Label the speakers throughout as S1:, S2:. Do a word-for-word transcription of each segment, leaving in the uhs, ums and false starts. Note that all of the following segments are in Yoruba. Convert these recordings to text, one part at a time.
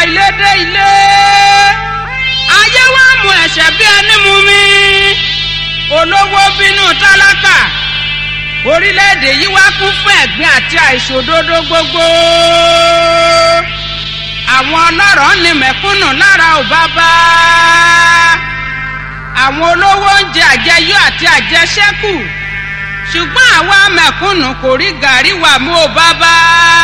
S1: ilé dé ilé ayé wa mú ẹ̀ṣẹ̀ bí ẹni mú mi olówó bínú tálákà orílẹ̀-èdè yìí wá kún fún ẹ̀gbin àti àìṣòdodo gbogbo àwọn ọlọ́rọ̀ ní mẹ̀kúnnù lára ò bàbá àwọn olówó ń jẹ àjẹyó àti àjẹṣẹ́kù ṣùgbọ́n àwa mẹ̀kúnnù kò rí gàrí wà mú ò bàbá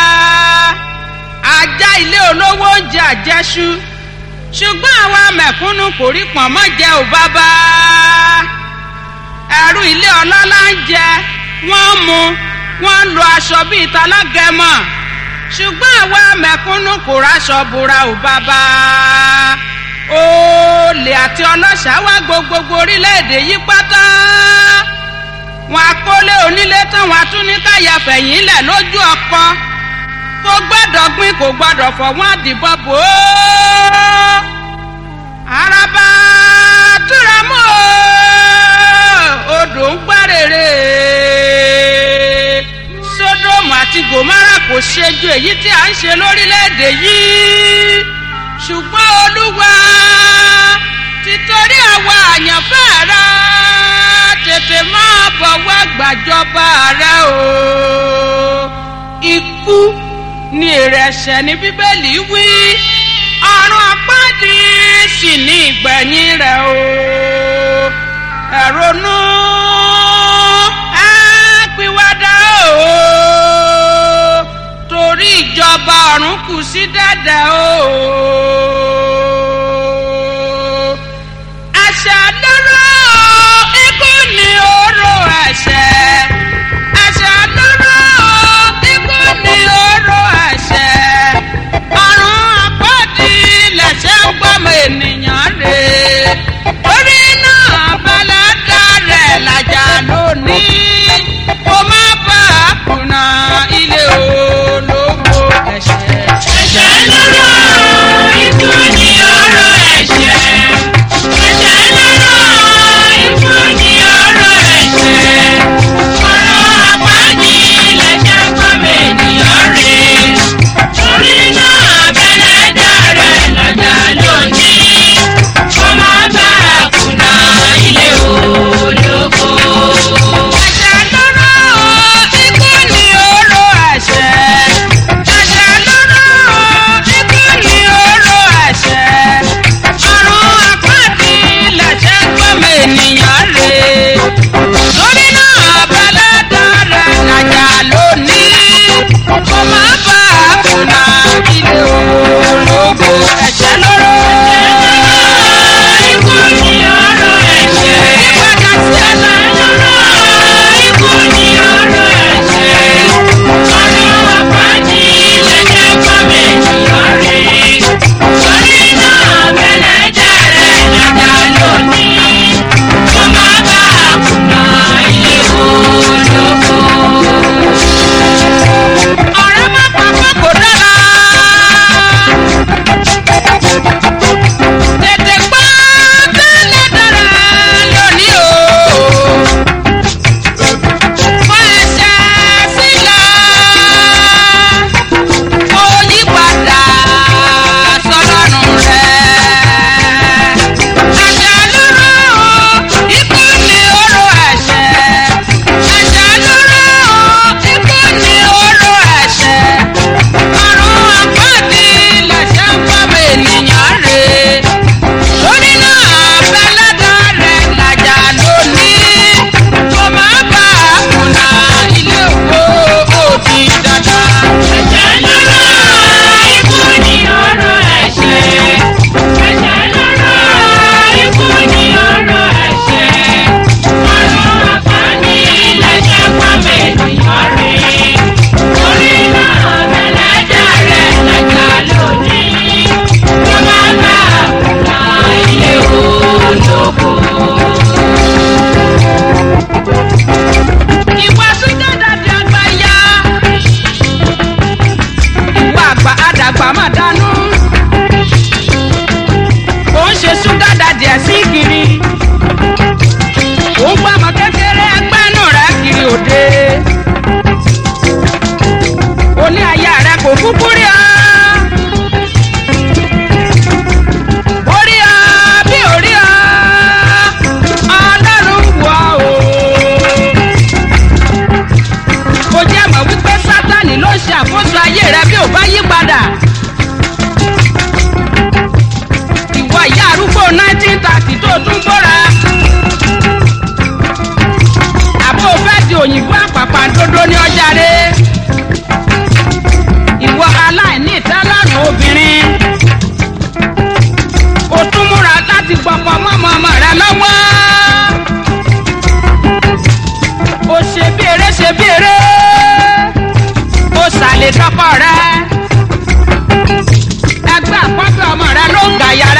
S1: ajá ilé olówó ń jẹ àjẹṣu ṣùgbọ́n àwa mẹ̀kúnnù kò rí pọ̀nmọ́ jẹ ò bàbá ẹrú ilé ọlọ́lá ń jẹ wọ́n mu wọ́n ń lo aṣọ bíi talágẹmọ ṣùgbọ́n àwa mẹ̀kúnnù kò ráṣọ bora ò bàbá olè àti ọlọ́ṣà wá gbogbogbò orílẹ̀-èdè yìí pátá wọn akólé onílé tán wọn tún ní káyà fẹ̀yìn lẹ̀ lójú ọkọ kò gbọ́dọ̀ gbin kò gbọ́dọ̀ fọ̀ wọ́n àdìbọn bò ó araba túra mọ́ odò ń gbárèrè Sódómù àti Gòmárà kò ṣe ju èyí tí à ń ṣe lórílẹ̀‐èdè yìí ṣùgbọ́n Olúwa títorí àwa àyànfẹ́ rẹ tètè máa bọ̀ wá gbàjọba rẹ o ikú ni èrè ẹ̀ṣẹ̀ ní Bíbélì wí ọ̀run àpáàdì sì ní ìgbẹ̀yìn rẹ̀ o ẹ ronú ẹ pìwàdà o torí ìjọba ọ̀run kù sí dẹ̀dẹ̀ o ẹ̀ṣẹ̀ lóró ikú ni oró ẹ̀ṣẹ̀ ẹ̀ṣẹ̀ lóró ikú ni oró ẹ̀ṣẹ̀ ọ̀run àpáàdì lẹ̀ṣẹ̀ ń gbọ́mọ ènìyàn rè orí náà balada rẹ̀ làjà lónìí kó má bàa kùnà ilé olówó ẹ̀ṣẹ̀. ẹ̀ṣẹ̀ lóró.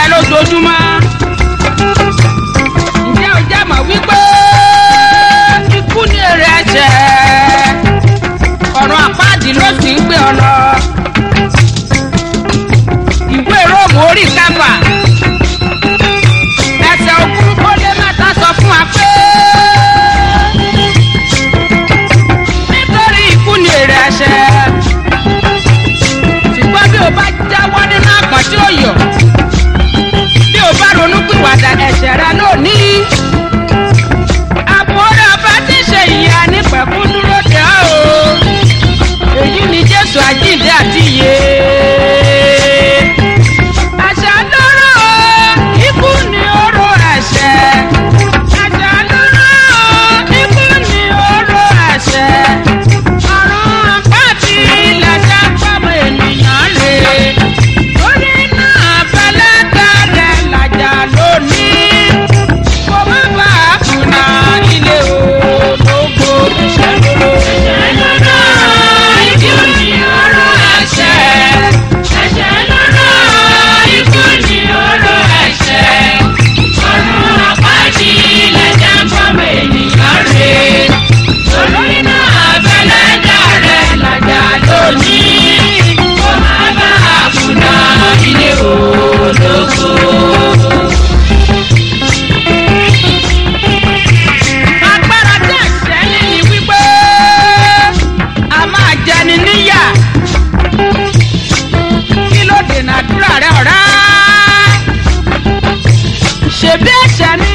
S1: lójoojúmọ́. ǹjẹ́ o jẹ́ mọ̀ wípé ikú ní èrè ẹ̀ṣẹ̀ ọ̀run àpáàdì ló sì ń gbé ọ lọ. ìwé róòmù orí káfà ẹsẹ̀ ogún ó lé mẹ́ta sọ fún wa pé nítorí ikú ní èrè ẹ̀ṣẹ̀ ṣùgbọ́n bí o bá jáwọ́ nínú àpọ̀n tí ó yọ̀ bí o bá ronú pìwàdà ẹ̀ṣẹ̀ rẹ lónìí àbò rẹ ọba tí ń ṣe ìyá nípẹ̀kún dúró dé ọ́ o èyí ni Jésù àjíǹde àti ìyè. àṣà lóró ikú ni oró ẹ̀ṣẹ̀ àṣà lóró ikú ni oró ẹ̀ṣẹ̀ ọ̀run àpáàdì lẹ̀ṣẹ̀ fọmọ ènìyàn rè lórí náà fẹlẹ́ dáadẹ́ làjà lónìí kó má bàa kùnà ilé ológo ẹ̀ṣẹ̀ lóró. ẹ̀ṣẹ̀ lóró ikú ni oró ẹ̀ṣẹ̀ ẹ̀ṣẹ̀ lóró ikú ni oró ẹ̀ṣẹ̀ ọ̀run àpáàdì lẹ̀ṣẹ̀ fọmọ ènìyàn rè lórí náà fẹlẹ́ dáadẹ́ làjà lónìí kó má bàa kùnà ilé ológo. agbára tí ẹ̀ṣẹ̀ ní ni wípé a máa jẹni níyà kí ló dènà àdúrà rẹ ọ̀rá ṣèbí ẹ̀ṣẹ̀ ni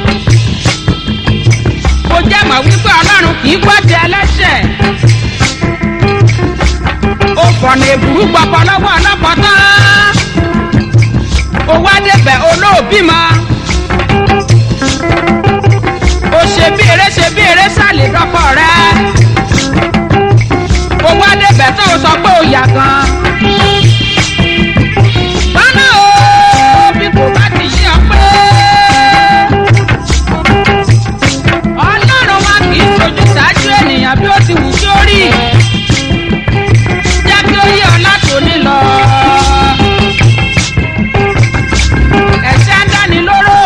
S1: kò jẹ́ mọ̀ wípé Ọlọ́run kì í gbọ́ ti ẹlẹ́ṣẹ̀ ó fọ̀nà èbúrú gbọ̀pọ̀ lọ́wọ́ ọlọ́pọ̀ tán ó wá débẹ̀ olóòbí mọ́ ó ṣe bí eré ṣe bí eré sálè dọ́kọ̀ rẹ ó wá débẹ̀ tó o sọ pé ó yà gan. bọ́lá o bí kò bá ti yí ọ pé Ọlọ́run wa kì í sojú ṣáájú ènìyàn bí ó ti wù kí ó rí jẹ́ kí ó yí ọ látòní lọ. ẹ̀ṣẹ̀ ń dáni lóró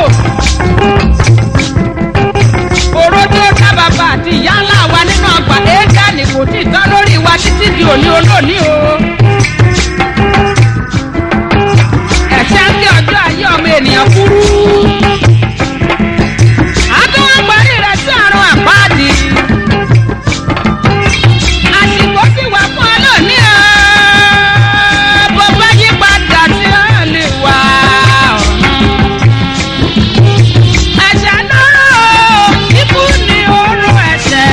S1: oró tí ó dá bàbá àti ìyá ńlá wa nínú ọgbà éédánì kò tí ì tán lórí wa títí di òní olóòní o. ẹ̀ṣẹ̀ ń gé ọjọ́ ayé ọmọ ènìyàn kúrú. àtúwọ̀n parí rẹ̀ sí àrùn àpáàdì. àsìkò sì wà fún ọ lónìí o. bó bá yí padà sí ọ lè wà ọ̀run. ẹ̀ṣẹ̀ lóró ikú ni oró ẹ̀ṣẹ̀.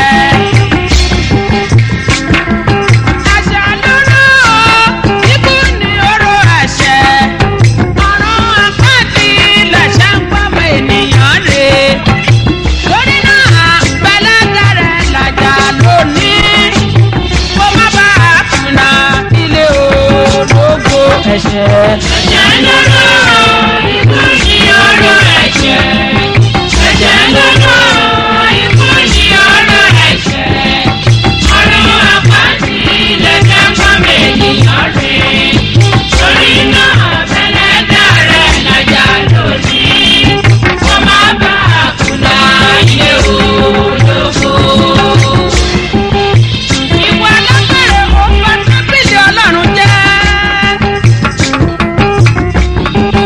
S1: ẹ̀ṣẹ̀ lóró ikú ni oró ẹ̀ṣẹ̀. ọ̀run àpáàdì lẹ̀ṣẹ̀ ń pamọ́ ènìyàn rè. lórí náà pẹ̀lẹ́dẹ̀rẹ̀ làjà lónìí kó má bàa kùnà ilé ológo ẹ̀ṣẹ̀. ẹ̀ṣẹ̀ lóró ikú ni oró ẹ̀ṣẹ̀. ẹ̀ṣẹ̀ lóró ikú ni oró ẹ̀ṣẹ̀. ọ̀run àpáàdì lẹ̀ṣẹ̀ ń pamọ́ ènìyàn rè. lórí náà pẹ̀lẹ́dẹ̀rẹ̀ làjà lónìí kó má bàa kùnà ilé ológo. ìwà lágbèrè ó bá tábìlì Ọlọ́run jẹ́.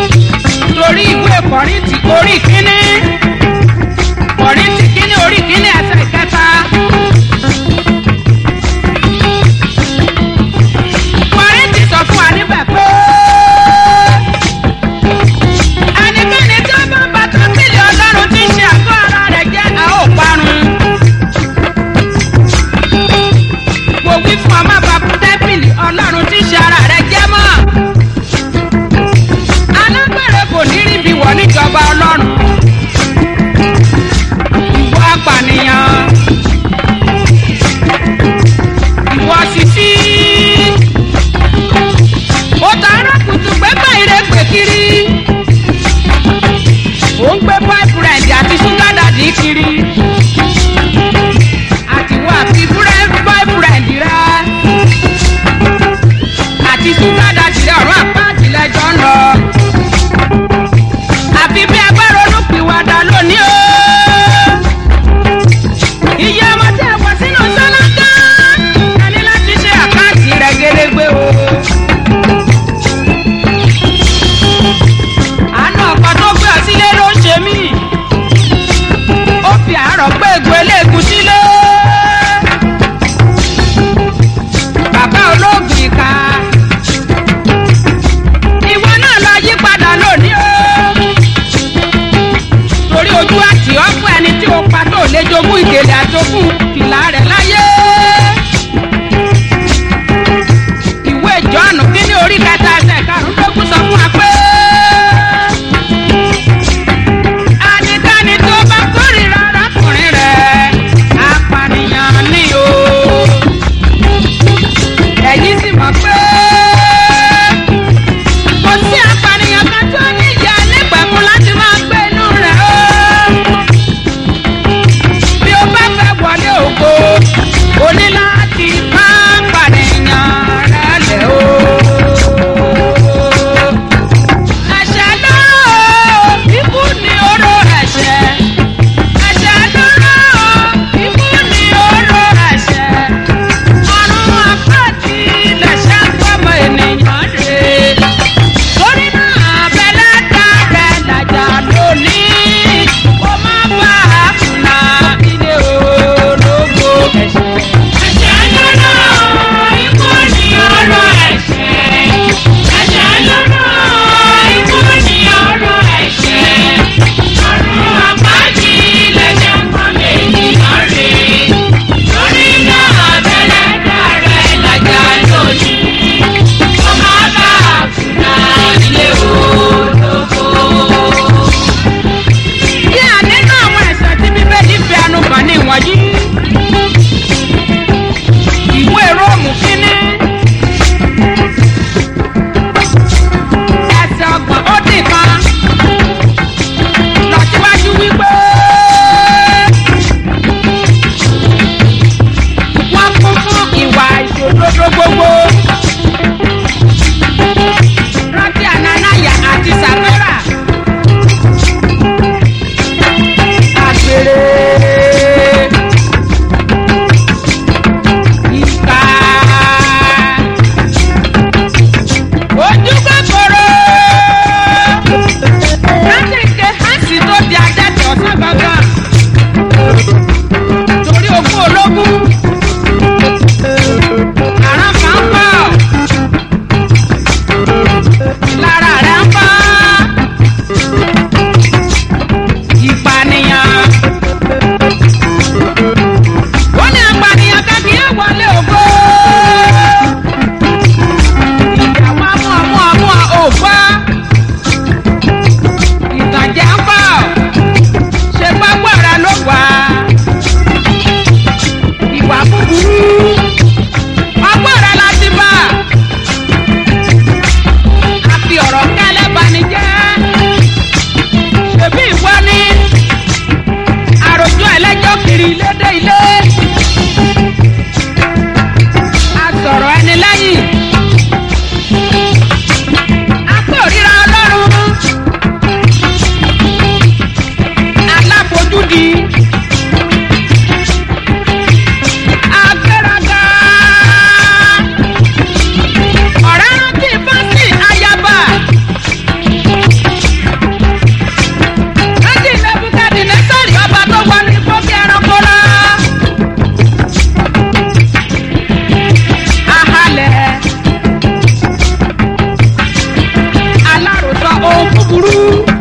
S1: búburú.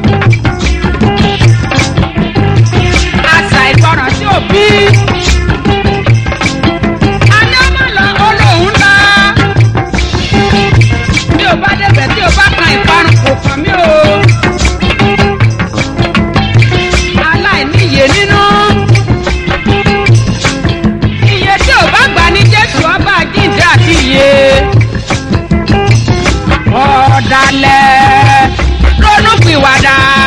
S1: àṣà ìgbọràn sí òbí. àní ọmọ lọ olóhùn lọ. bí o bá débẹ̀ tí o bá kan ìparun kò kàn mí o. aláìníye nínú. iye tí o bá gbà ní Jésù ọba jíǹde àti iye. ọ̀dàlẹ̀ ronú pìwàdà.